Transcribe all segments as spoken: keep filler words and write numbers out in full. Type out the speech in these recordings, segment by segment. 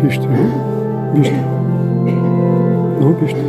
běžte, no? Běžte. No, běžte.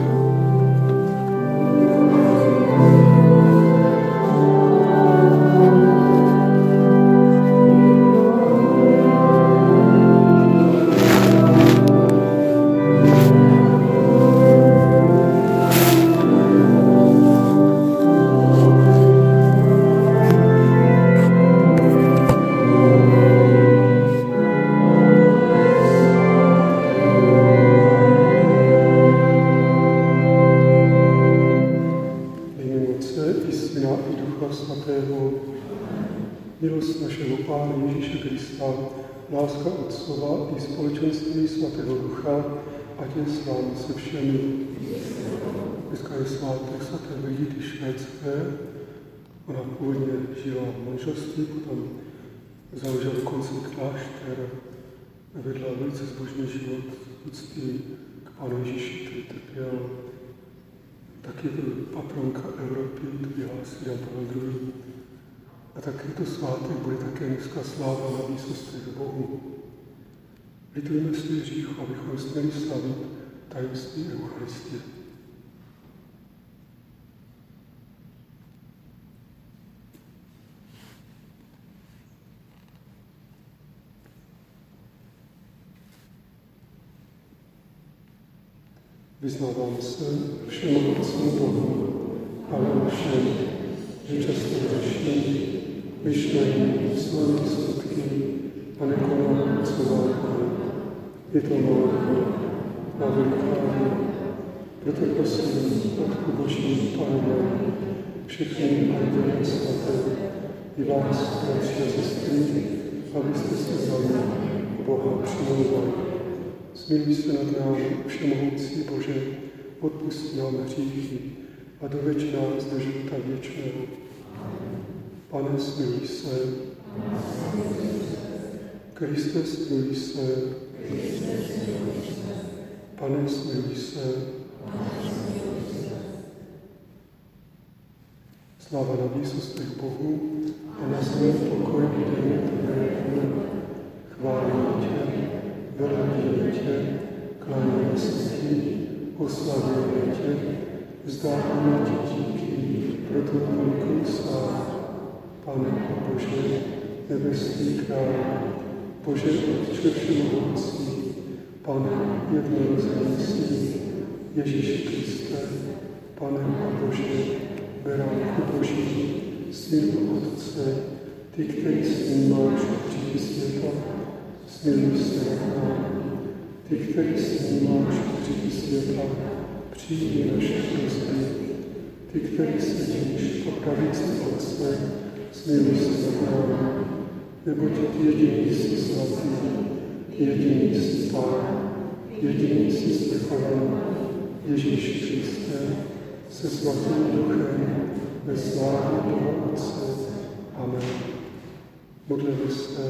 Milost našeho Pána Ježíše Krista, láska Otcova i společenství Svatého Ducha, ať je s vámi se všemi. Dneska je svátek svaté Brigity Švédské. Ona původně žila v manželství, potom založila dokonce klášter, vedla velice zbožný život úcty k Pánu Ježíši, který trpěl. Taky byl patronka Evropy, to vyhlásí Jan Pavel druhý. A tak tento svátek bude také dneska sláva na výsostech Bohu. Litujeme svých hříchů, abychom směli slavit tajemství Eucharistie. Vyznávám se všemohoucímu Bohu, ale všem, že často hřeším, myšlení, slovy, skutky a nekonám, co zákon. Je to malé, má veliká věc. Proto prosím, Matku Boží, Panně, všechny anděle svaté, i vás, bratři a sestry, abyste se za mě Boha přimlouvali. Smiluj se nad námi, všemohoucí Bože, odpusť nám hříchy a doveď nás do života věčného. Pane, smiluj se. Kriste, smiluj se. Pane, smiluj se. Sláva na výsostech Bohu a na zemi pokoj lidem tvé. Chválíme tě, velebíme tě, klaníme se ti, oslavujeme tě, vzdávíme ti díky pro tvou velkou slávu. Pane Bože, nebeský král, Bože Otče všemohoucí, Pane jednorozený Syn, Ježíši Kriste, Pane a Bože, beránku Boží, Synu Otce, ty, který s ním máš hříchy světa, smiluj se nad námi, ty, který s ním máš hříchy světa, přijdi naše prosby, ty, který sedíš po pravici Otce, smiluj se nad námi, neboť ty jediný jsi svatý, jediný jsi Pán, jediný jsi svrchovaný, Ježíši Kriste, se svatým Duchem, ve slávě Boha Otce. Amen. Modleme se.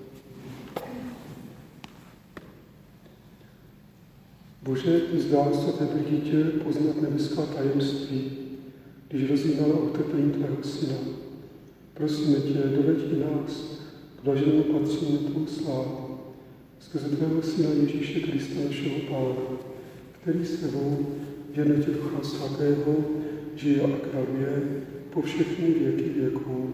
Bože, ty zdál se té Brigitě poznat nebeská tajemství, když rozjímala utrpení tvého syna. Prosíme tě, doveď i nás k blaženému patření tvou slávu, skrze tvého syna Ježíše Krista, našeho Pána, který s tebou v jednotě Ducha Svatého žije a králuje po všechny věky věků.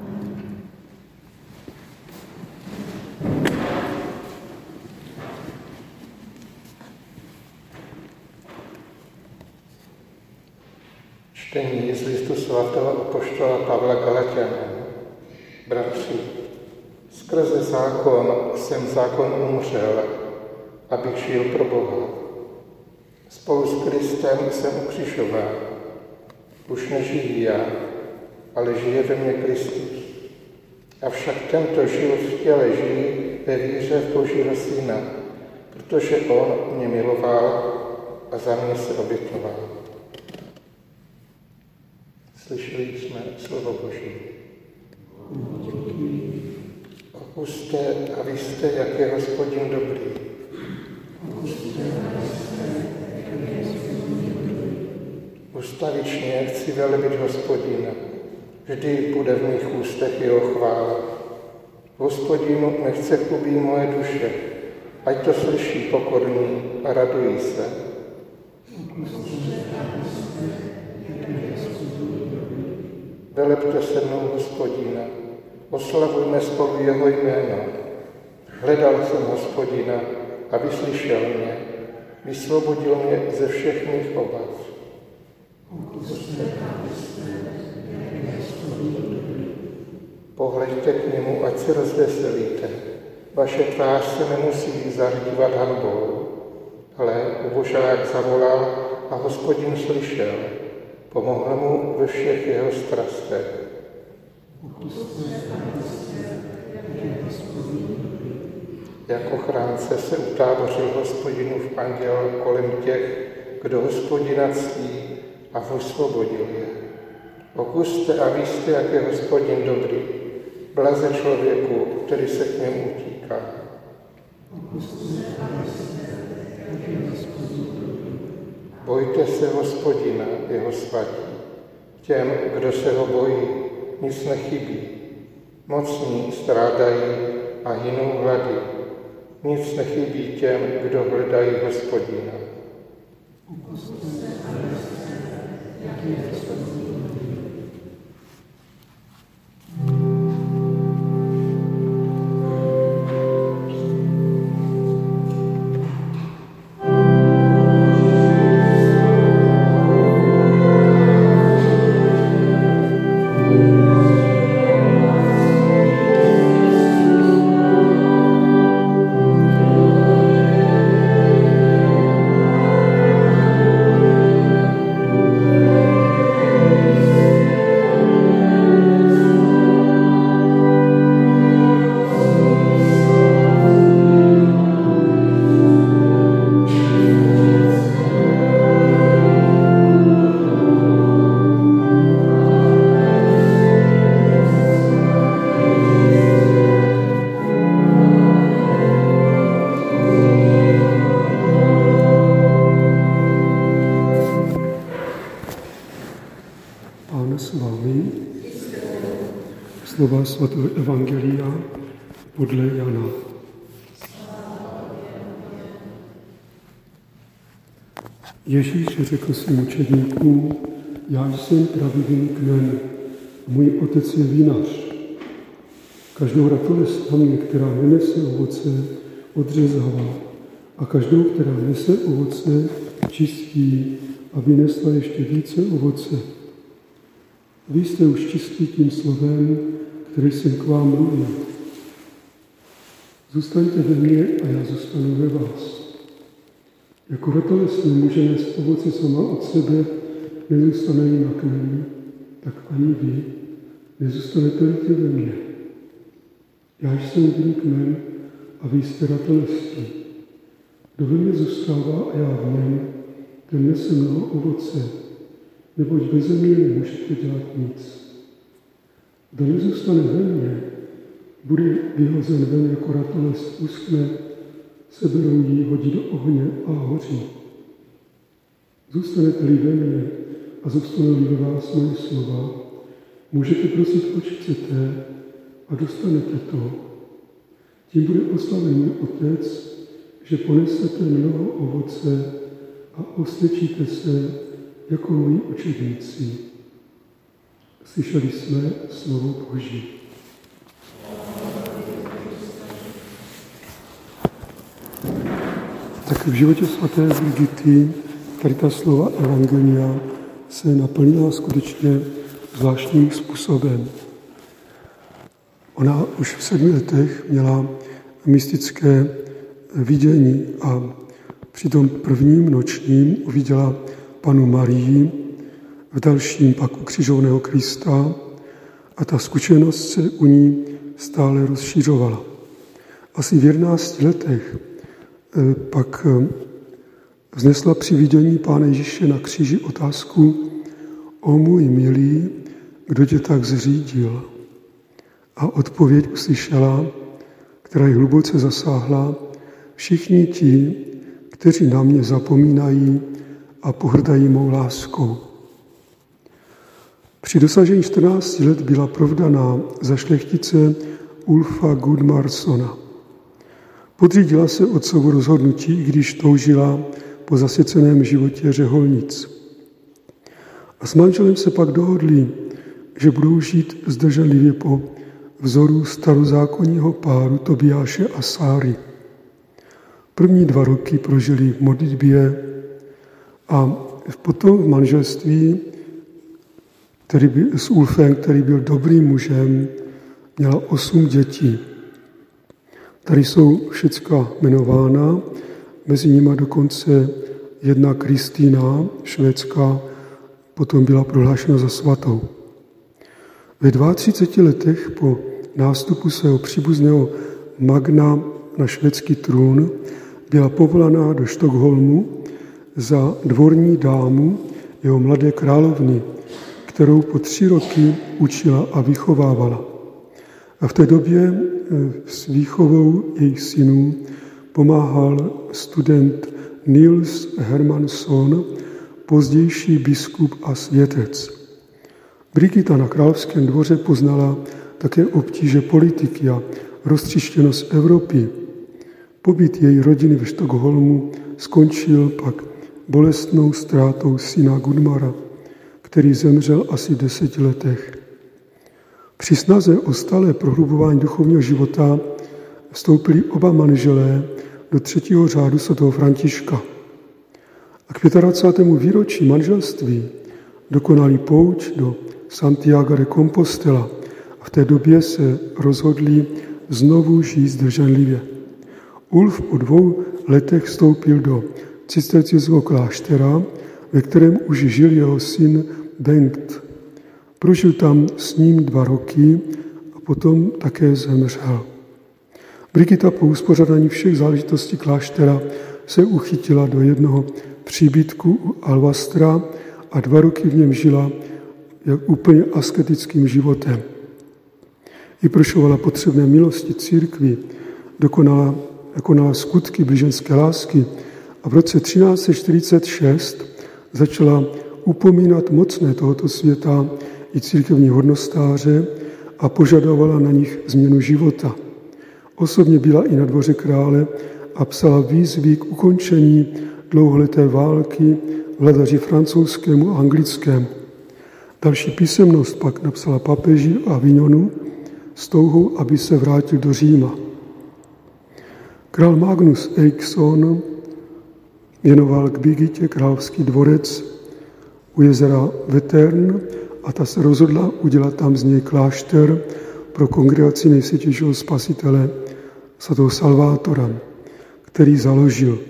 Čtení z listu svatého apoštola Pavla Galatianům. Bratři, skrze zákon jsem zákon umřel, abych žil pro Boha. Spolu s Kristem jsem ukřižován. Už nežijí já, ale žije ve mně Kristus. Avšak tento život v těle žijí ve víře v Božího Syna, protože on mě miloval a za mě se obětoval. Slyšeli jsme slovo Boží. Opuste a víste, jak je Hospodin dobrý. Ustavičně chci velebit Hospodina. Vždy bude v mých ústech jeho chvála. Hospodinu nechce chlubí moje duše, ať to slyší pokorní a radují se. Velepte se mnou Hospodina, oslavujme spolu jeho jméno. Hledal jsem Hospodina a vyslyšel mě, vysvobodil mě ze všech mých obav. Pohleďte k němu, ať se rozveselíte. Vaše tvář se nemusí zahřívat hanbou. Hle, ubožák zavolal a Hospodin slyšel. Pomohl mu ve všech jeho strastech. Jako ochránce se utábořil Hospodinův anděl kolem těch, kdo Hospodina ctí a vysvobodil je. Okuste a víste, jak je Hospodin dobrý. Blaze člověku, který se k němu utíká. Bojte se Hospodina, jeho svatí. Těm, kdo se ho bojí, nic nechybí. Mocní strádají a hynou hlady. Nic nechybí těm, kdo hledají Hospodina. Slova svatého evangelia podle Jana. Ježíš řekl svým učedníkům, já jsem pravý vinný kmen, můj otec je vinař. Každou ratolest na mě, která nenese ovoce, odřezává a každou, která nese ovoce, čistí, aby nesla ještě více ovoce. Vy jste už čistí tím slovem, který jsem k vám mluvil. Zůstaňte ve mně a já zůstanu ve vás. Jako ratolest nemůže nést ovoce sama od sebe, nezůstane na kmeni, tak ani vy nezůstanete-li ve mně. Já jsem vinný kmen a vy jste ratolesti. Kdo ve mně zůstává a já v něm, ten nese mnoho ovoce, neboť beze mě nemůžete dělat nic. Kdo nezůstane ve mně, bude vyhozen ven jako ratolest uschne, seberou jí, hodí do ohně a hoří. Zůstanete-li ve mně a zůstanou-li ve vás moje slova, můžete prosit, oč chcete a dostanete to. Tím bude oslaven můj Otec, že ponesete mnoho ovoce a osvědčíte se jako moji učedníci. Slyšeli jsme slovo Boží. Tak v životě svaté Brigity tady ta slova evangelia se naplnila skutečně zvláštním způsobem. Ona už v sedmi letech měla mystické vidění a při tom prvním nočním uviděla Pannu Marii, v dalším pak ukřižovaného Krista a ta zkušenost se u ní stále rozšířovala. Asi v jedenácti letech pak vznesla při vidění Pána Ježíše na kříži otázku: O můj milý, kdo tě tak zřídil? A odpověď uslyšela, která ji hluboce zasáhla: všichni ti, kteří na mě zapomínají a pohrdají mou láskou. Při dosažení čtrnácti let byla provdaná za šlechtice Ulfa Gudmarssona. Podřídila se otcovu rozhodnutí, i když toužila po zasvěceném životě řeholnic. A s manželem se pak dohodli, že budou žít zdrženlivě po vzoru starozákonního páru Tobiáše a Sáry. První dva roky prožili v modlitbě a potom v manželství, který byl, s Ulfem, který byl dobrým mužem, měla osm dětí. Tady jsou všecka jmenována, mezi nimi dokonce jedna Kristýna, švédská, potom byla prohlášena za svatou. Ve třiceti dvou letech po nástupu svého příbuzného Magna na švédský trůn byla povolaná do Stockholmu za dvorní dámu jeho mladé královny, kterou po tři roky učila a vychovávala. A v té době s výchovou jejich synů pomáhal student Niels Hermansson, pozdější biskup a světec. Brigita na královském dvoře poznala také obtíže politiky a roztříštěnost Evropy. Pobyt její rodiny ve Stockholmu skončil pak bolestnou ztrátou syna Gudmara, který zemřel asi v deseti letech. Při snaze o stálé prohlubování duchovního života vstoupili oba manželé do třetího řádu svatého Františka. A k dvacátému pátého výročí manželství dokonali pouť do Santiago de Compostela a v té době se rozhodli znovu žít zdrženlivě. Ulf po dvou letech vstoupil do cisterciánského kláštera, ve kterém už žil jeho syn Bengt. Prožil tam s ním dva roky a potom také zemřel. Brigita po uspořádání všech záležitostí kláštera se uchytila do jednoho příbytku u Alvastra a dva roky v něm žila jak úplně asketickým životem. I prošovala potřebné milosti církvi, dokonala, dokonala skutky blíženské lásky a v roce třináct set čtyřicet šest začala upomínat mocné tohoto světa i církevní hodnostáře a požadovala na nich změnu života. Osobně byla i na dvoře krále a psala výzvy k ukončení dlouholeté války vladaři francouzskému a anglickému. Další písemnost pak napsala papeži a Avignonu s touhou, aby se vrátil do Říma. Král Magnus Eriksson věnoval k Birgitě královský dvorec u jezera Vetern a ta se rozhodla udělat tam z něj klášter pro kongregaci nejsvětějšího spasitele svatého Salvátora, který založil.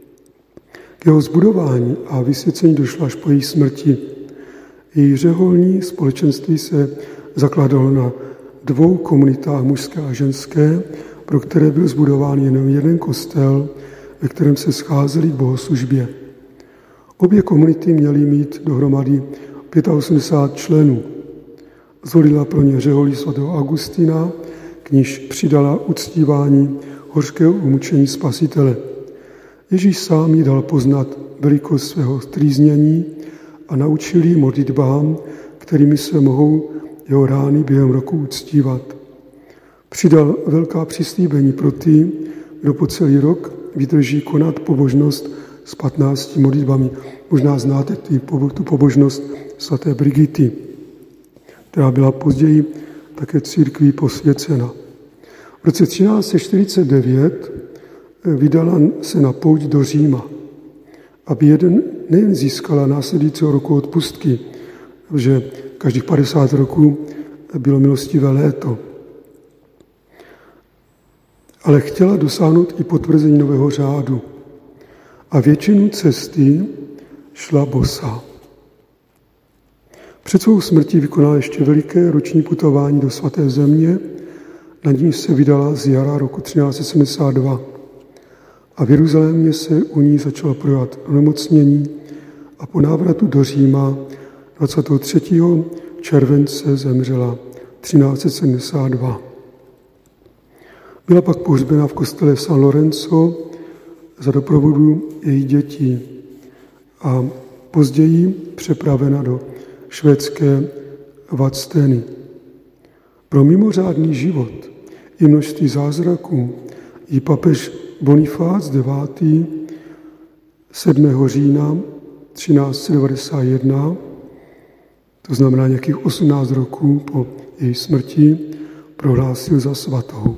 K jeho zbudování a vysvěcení došlo až po její smrti. Její řeholní společenství se zakládalo na dvou komunitách mužské a ženské, pro které byl zbudován jenom jeden kostel, ve kterém se scházeli k bohoslužbě. Obě komunity měly mít dohromady osmdesát pět členů. Zvolila pro ně řeholí svatého Augustina, k níž přidala uctívání hořkého umučení spasitele. Ježíš sám jí dal poznat velikost svého trýznění a naučil jí modlitbám, kterými se mohou jeho rány během roku uctívat. Přidal velká přislíbení pro ty, kdo po celý rok vydrží konat pobožnost s patnácti modlitbami. Možná znáte tu pobožnost svaté Brigity, která byla později také církví posvěcena. V roce třináct set čtyřicet devět vydala se na pouť do Říma, aby jeden nejen získala následujícího roku odpustky, že každých padesát roků bylo milostivé léto, ale chtěla dosáhnout i potvrzení nového řádu. A většinu cesty šla bosa. Před svou smrtí vykonala ještě veliké roční putování do svaté země, na níž se vydala z jara roku třináct set sedmdesát dva. A v Jeruzalémě se u ní začalo projevovat onemocnění a po návratu do Říma dvacátého třetího července zemřela třináct set sedmdesát dva. Byla pak pohřbena v kostele San Lorenzo za doprovodu jejich dětí a později přepravena do švédské Vadsteny. Pro mimořádný život i množství zázraků ji papež Bonifác devátý. sedmého října třináct set devadesát jedna, to znamená nějakých osmnáct roků po její smrti, prohlásil za svatou.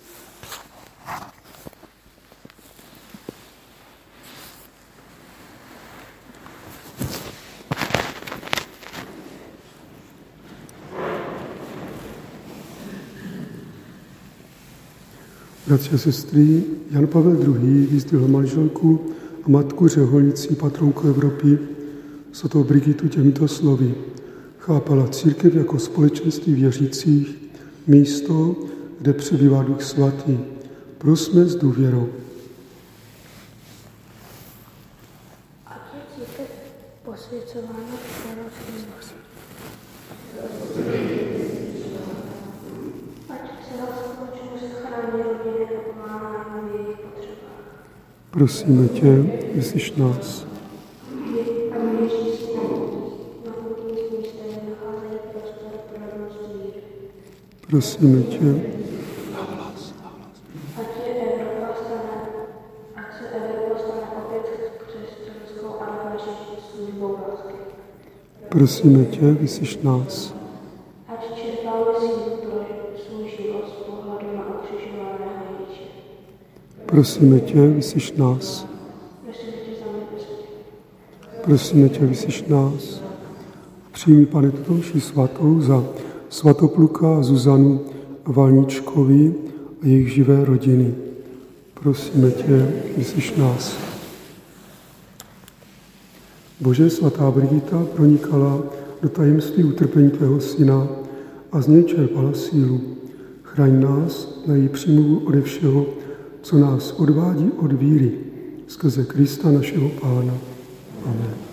Bratři a sestry, Jan Pavel druhý. vyzdvihl manželku a matku řeholnicí patronku Evropy, svatou Brigitu, těmito slovy. Chápala církev jako společenství věřících, místo, kde přebývá Duch Svatý. Prosme s důvěrou. Ať je církev posvěcována v proroctví. Ať celá společnost chrání rodiny a pomáhá v jejich potřebách. Prosíme tě, vyslyš nás. Prosíme tě. Ať je Evropa stane, ať se Evropa stane opět křesťanskou a naší službou lásky. Prosíme tě, vyslyš nás. Ať čerpáme sílu pro svůj život z pohledu na ukřižovaného Ježíše. Prosíme tě, vyslyš nás. Prosíme tě za milost. Prosíme tě, vyslyš nás. Přijmi, Pane, tuto mši svatou za Svatopluka a Zuzanu Valničkovi a jejich živé rodiny. Prosíme tě, vyslyš nás. Bože, svatá Brigita pronikala do tajemství utrpení tvého syna a z něj čerpala sílu. Chraň nás na její přímluvu ode všeho, co nás odvádí od víry, skrze Krista našeho Pána. Amen.